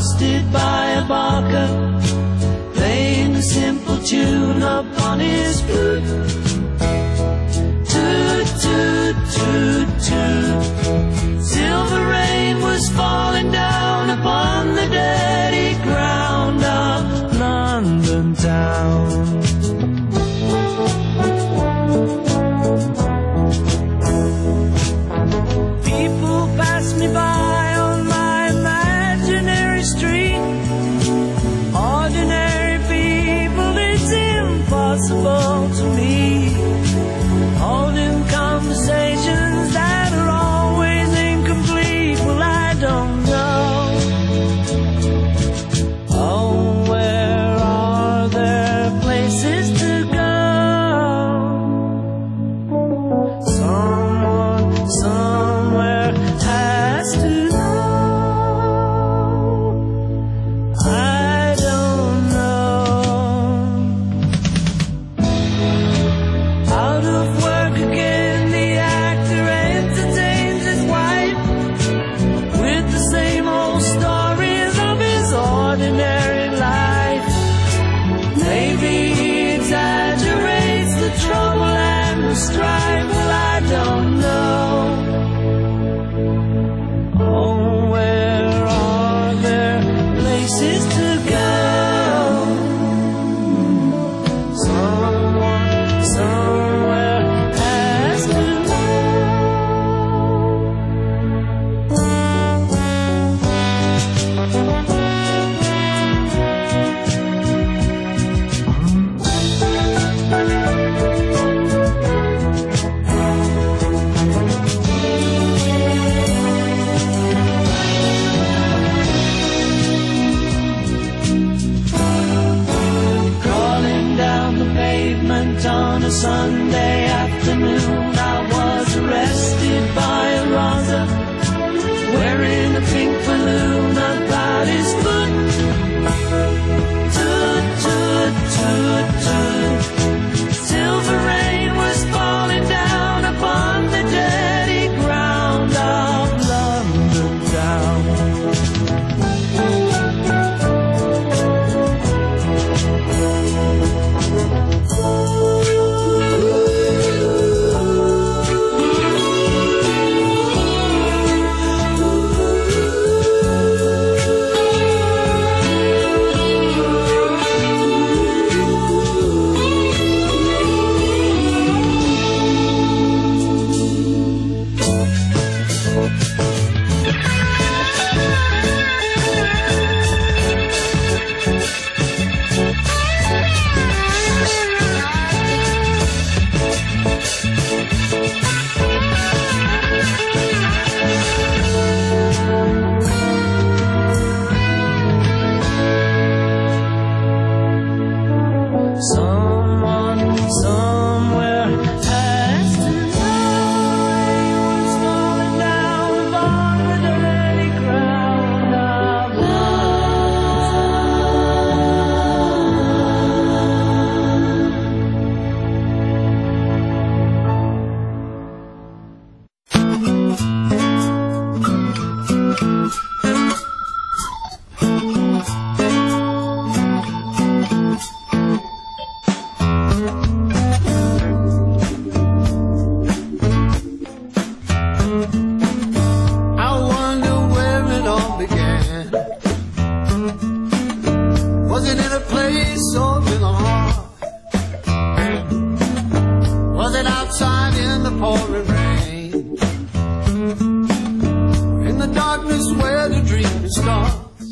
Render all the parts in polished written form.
accosted by a barker, playing a simple tune upon his flute. Toot, toot, toot, toot. Silver rain was falling down upon the dirty ground of London town. People pass me by on my imaginary street. Ordinary people, it's impossible to meet. Holding conversations that are always incomplete. Well, I don't know. Oh, where are there places to go? Someone, somewhere has to know. I don't know. Out of work again, the actor entertains his wife with the same old stories of his ordinary life. Maybe he exaggerates the trouble and the strife. Well, I don't know. Oh, where are there places to go? Someone, somewhere has to crawling down the pavement on a Sunday afternoon, I was arrested by a rouser wearing a pink balloon about his foot. Toot, toot, toot, toot. Silver rain was falling down upon the dirty ground of London town. Someone, somewhere has to know. What's falling down upon the dirty ground of I wonder where it all began. Was it in a place or in a heart? Was it outside in the pouring rain? In the darkness where the dream starts?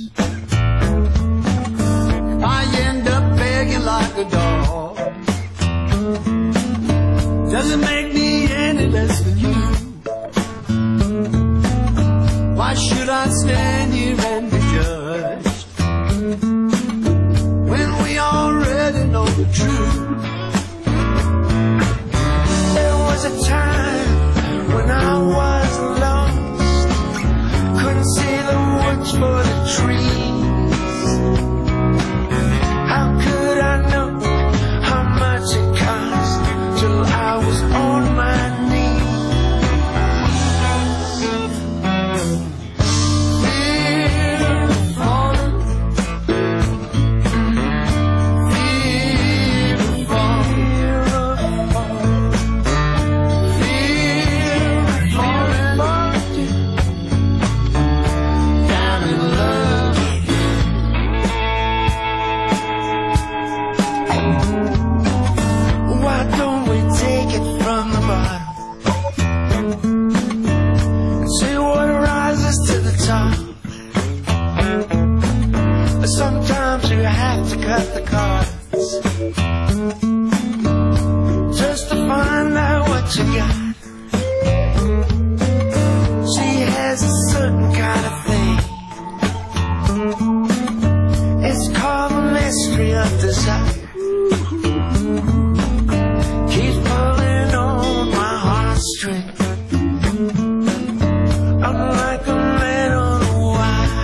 If I end up begging like a dog, does it make me any less than you? Why should I stand here and be judged when we already know the truth? There was a time when I was lost, couldn't see the woods for the trees. How could I know how much it cost till I was on my knees? Fear falling have to cut the cards just to find out what you got. She has a certain kind of thing. It's called the mystery of desire. Keeps pulling on my heartstrings. I'm like a man on a wire.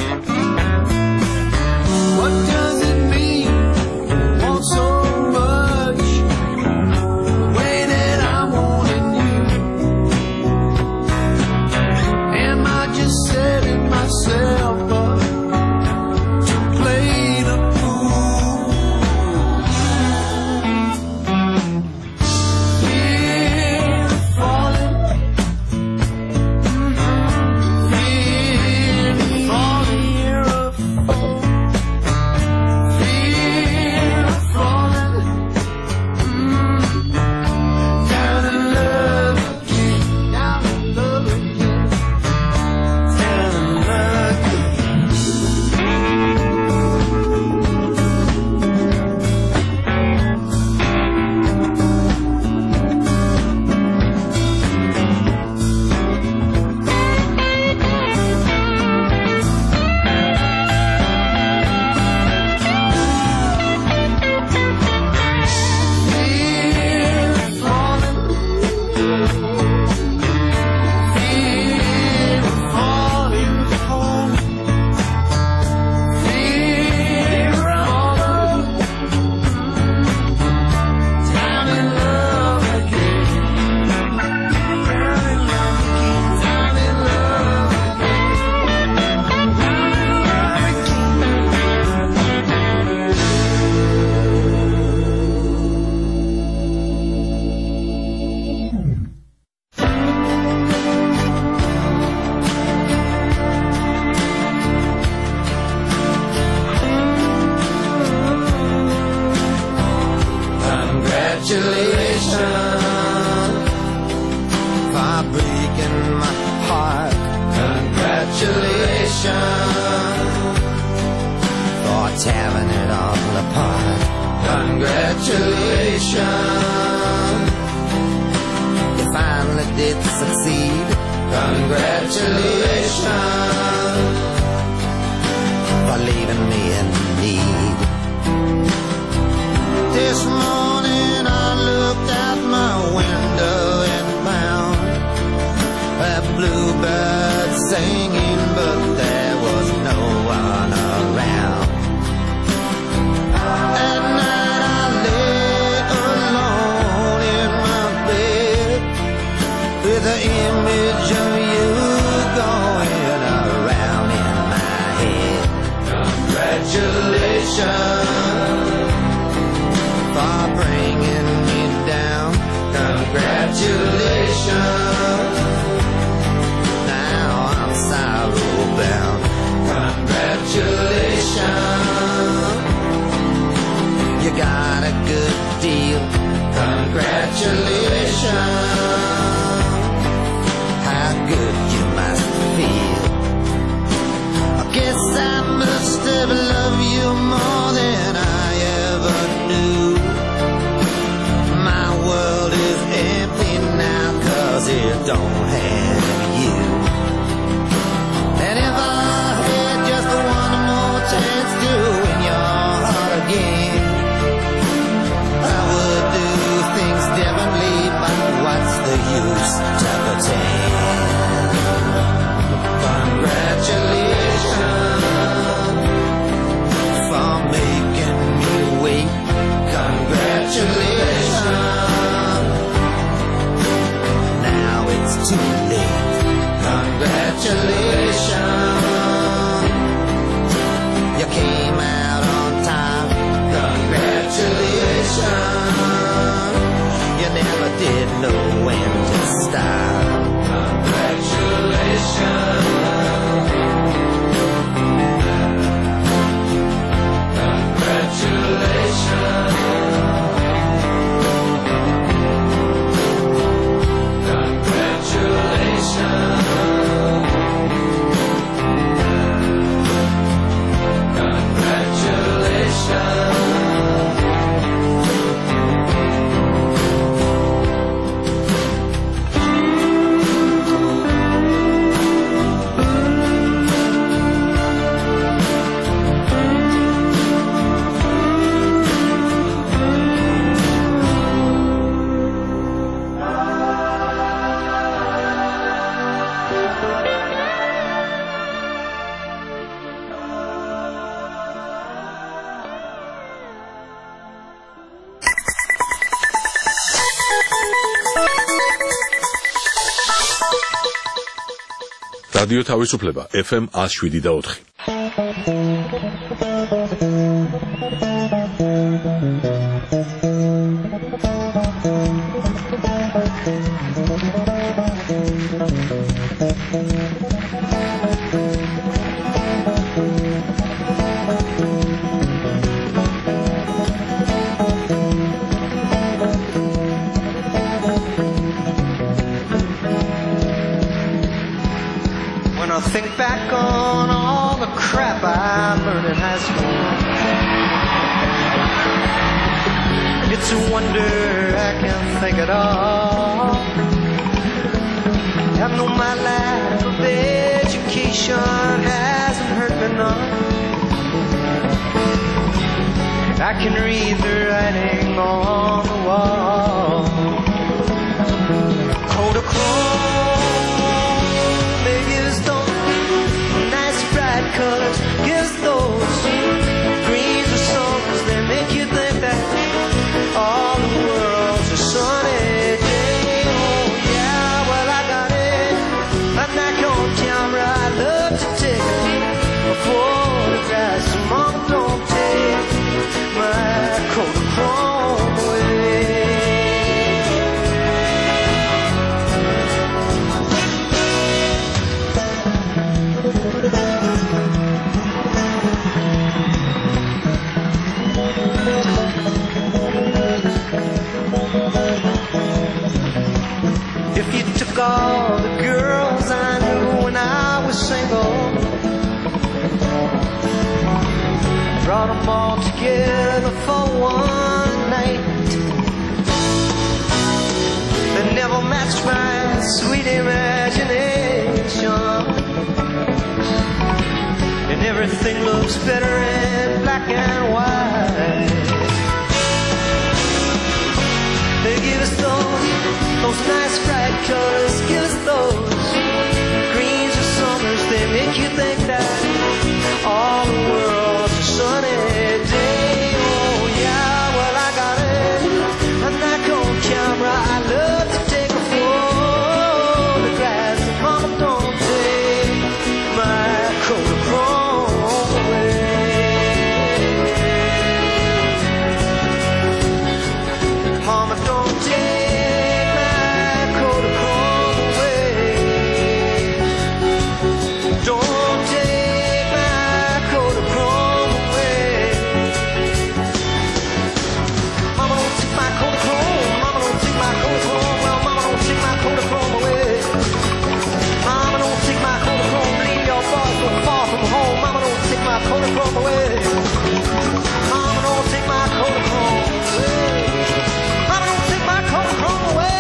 What does it mean? Want so much, the way that I'm wanting you. Am I just setting myself up to play the fool? Fear of falling, fear of falling, fear of falling, down in love again, down in love again, down in love again. Fear of falling, fear of falling, falling, fear of falling, down in love again, down in love again, down in love again, down in love Congratulations for breaking my heart. Congratulations for tearing it all apart. Congratulations, you finally did succeed. Congratulations for leaving me in need. This morning I looked out my window and found a bluebird singing, but there was no one around. At night I lay alone in my bed with the image of you going around in my head. Congratulations for bringing me down. Congratulations, now I'm sorrow bound. Congratulations, you got a good deal. Congratulations, how good you must feel. I guess I must have loved you more than I ever knew. My world is empty now 'cause it don't have you. And if I had just one more chance to win your heart again, I would do things differently, but what's რადიო თავისუფლება FM 107.4. I think back on all the crap I learned in high school. It's a wonder I can think at all. I know my lack of education hasn't hurt me none. I can read the writing on the wall. Kodachrome, baby, it's colors, gives those greens or summers, they make you think that all the world's a sunny day. Oh yeah, well I got it, I'm not on camera, I love to take photographs, so mama don't take my Kodachrome away. If you took all the girls I knew when I was single, brought them all together for one night, they never matched my sweet imagination, and everything looks better in black and white. They give us those nice bright colors, give us those greens or summers, they make you think that all the world's a sunny day. Oh yeah, well I got it, I'm not on camera, I love to take a photograph, and mama don't take my Kodachrome away. Mama don't take Kodachrome away. Mama, don't take my Kodachrome away. Mama, don't take my Kodachrome away.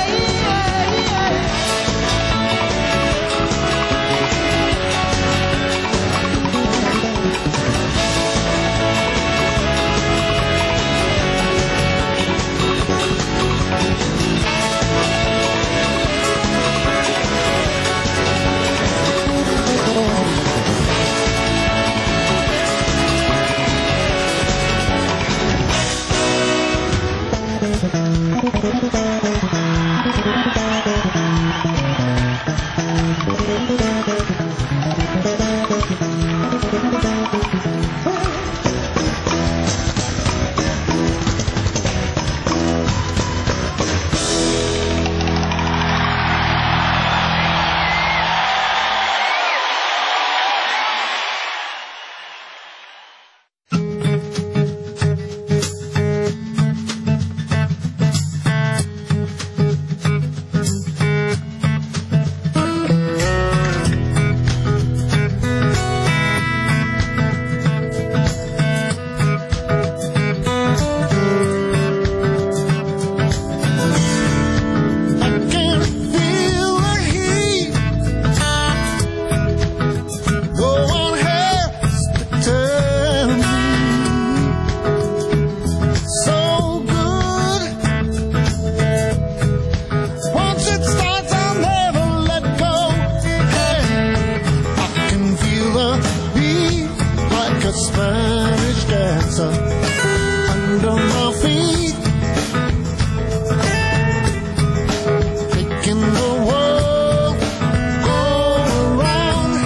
Making the world go around.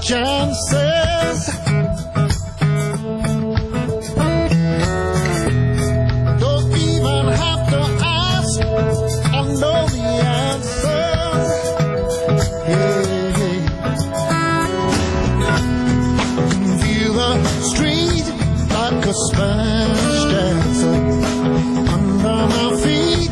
chances. Don't even have to ask, I know the answer. Hey. Feel the street like a Spanish dancer under my feet.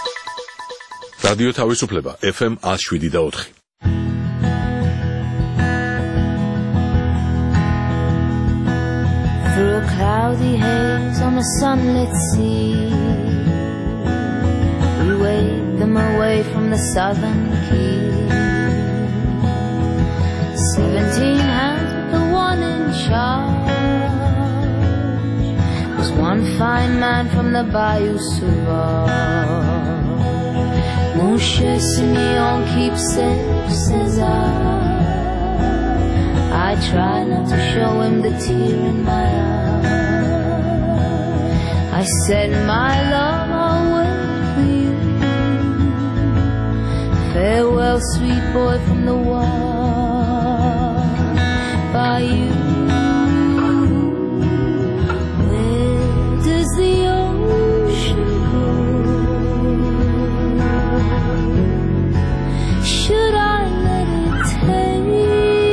რადიო თავისუფლება FM 107.4. cloudy haze on a sunlit sea. We waved them away from the southern key. 17 hands with the one in charge. There's one fine man from the Bayou Sauvage. Mon cher Simeon, keep safe, says I try not to show him the tear in my eye. I said, my love, I'll wait for you. Farewell, sweet boy from the wall. By you, where does the ocean go? Should I let it take me?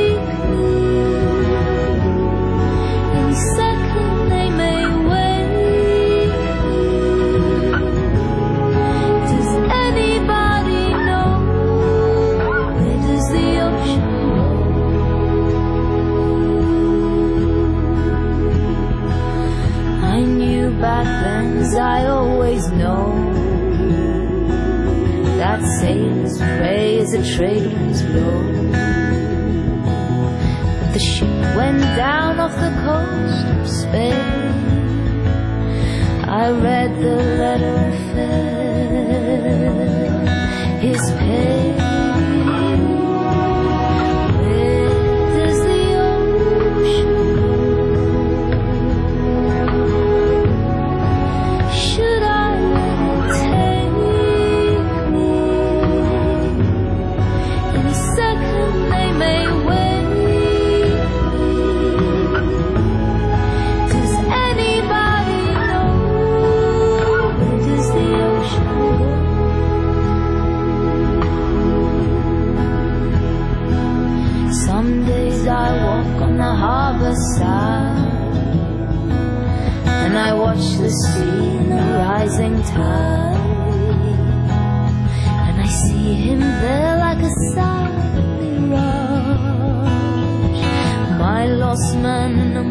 Any second they may wake me. Does anybody know, where does the ocean go? I knew back then, as I always know, that sailors pray as the trade winds blow. But the ship went down off the coast of Spain. I read the letter and felt his pain. Where does the ocean go? Should I let it take me? Any second they may wake me. Does anybody know, where does the ocean go? Some days I walk on the harbor side, and I watch the sea in the rising tide, and I see him there like a silent mirage, my lost man in the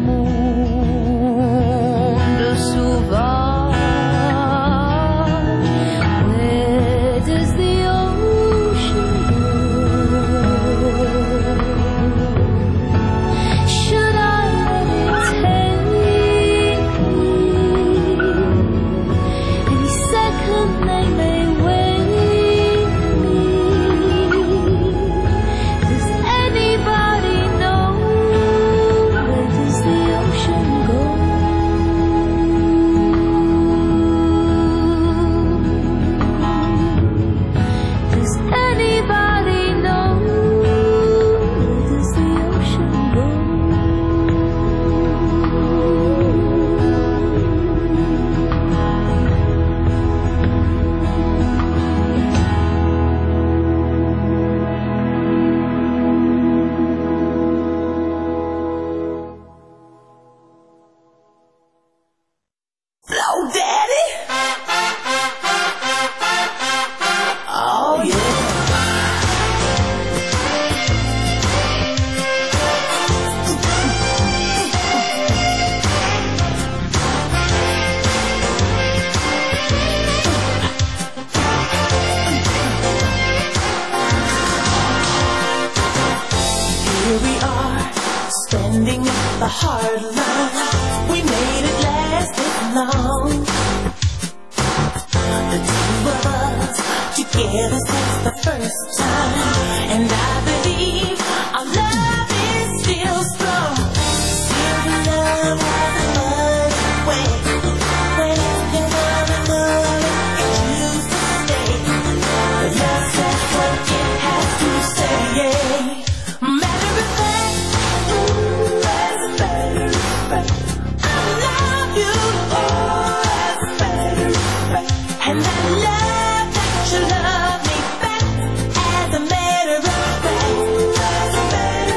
monde sauvage. Where does the ocean go? Should I let it take me? Any second they may wake me. Does anybody know, where does the ocean go? Does anybody know, where does the ocean go? Hello, Daddy. Oh, yeah. Here we are, standing at the hard line. We made it last this long. The two of us together since the first time, and I believe our love is still strong. Still the love has a mud way. When you love another, it used to stay. But love says what it has to say. Matter of fact, as a matter of fact, I love you, as a matter of fact, and I love that you love me back, as a matter of fact, as a matter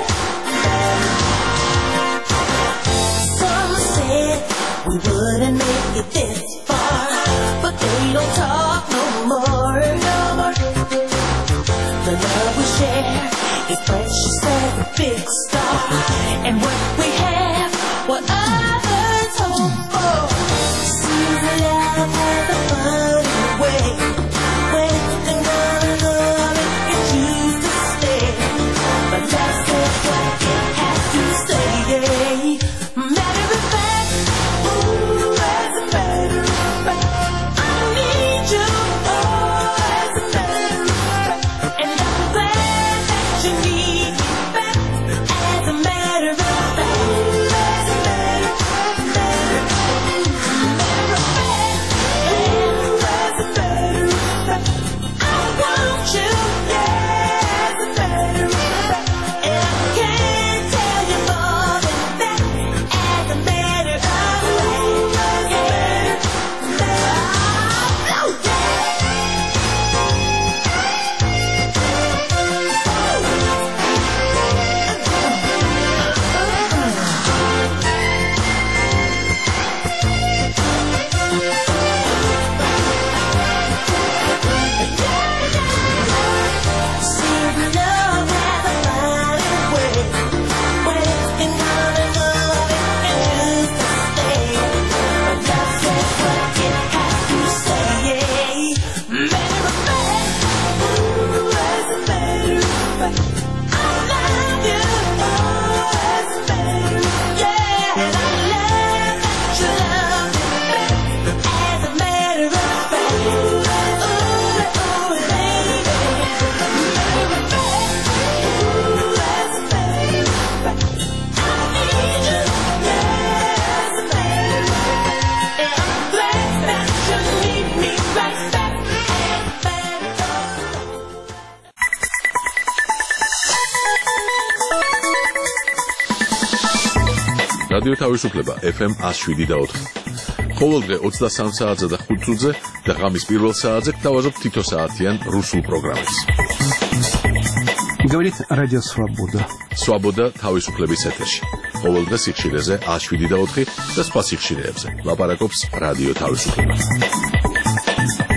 რადიო თავისუფლება FM 107.4. ყოველდღე 23 საათზე და 5 წუთზე და ღამის პირველ საათზე გთავაზობ თითო საათიან რუსულ პროგრამებს. Говорит Радио Свобода. Свобода თავისუფლების ეთერში. ყოველდღე სიხშირეზე 107.4 და სხვა სიხშირეებზე. ლაპარაკობს რადიო თავისუფლება.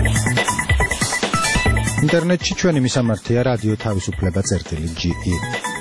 ინტერნეტში ჩვენი მისამართია რადიო თავისუფლება.ge